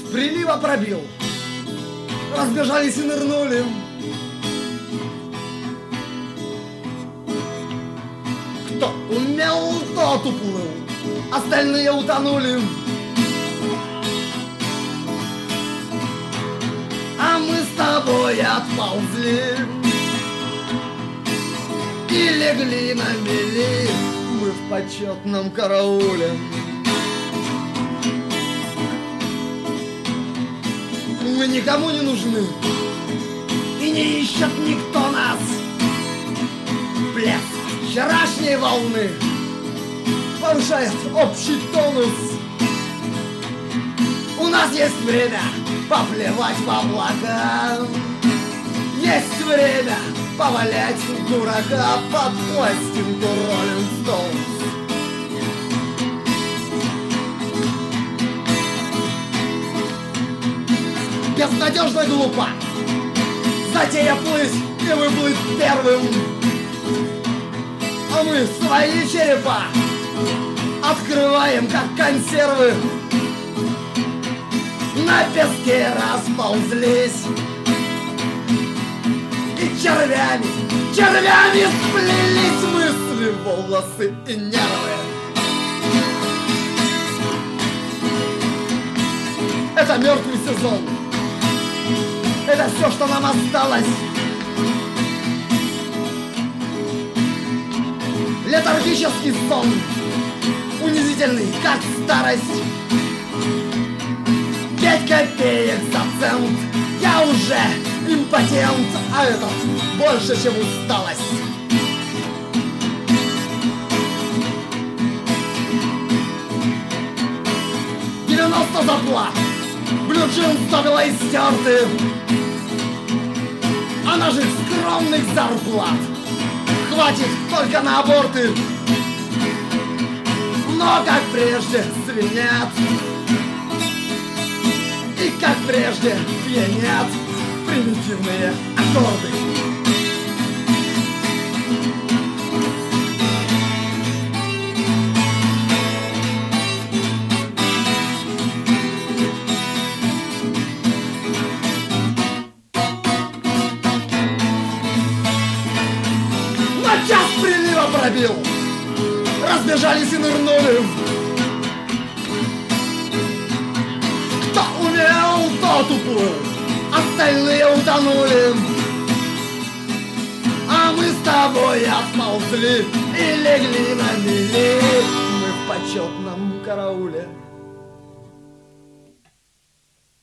прилива пробил, разбежались и нырнули. Кто умел, тот уплыл, остальные утонули. А мы с тобой отползли и легли на мели, мы в почетном карауле. Мы никому не нужны, и не ищет никто нас. Плеск вчерашней волны повышает общий тонус. У нас есть время поплевать в облака, есть время повалять дурака под пластинку Rolling Stones. Безнадежно глупо затея плыть и выплыть первым. А мы свои черепа открываем, как консервы. На песке расползлись и червями сплелись мысли, волосы и нервы. Это мертвый сезон. Это все, что нам осталось. Летаргический сон, унизительный, как старость. 5 копеек за цент, я уже импотент, а этот больше, чем усталость. $90 зарплат, блюджин стабила и стерты. А наших скромных зарплат хватит только на аборты. Но как прежде звенят и как прежде пьянят примитивные аккорды. На час прилива пробил, разбежались и нырнули. Кто умел, тот уплыл, остальные утонули. А мы с тобой отползли и легли на мели, мы в почетном карауле.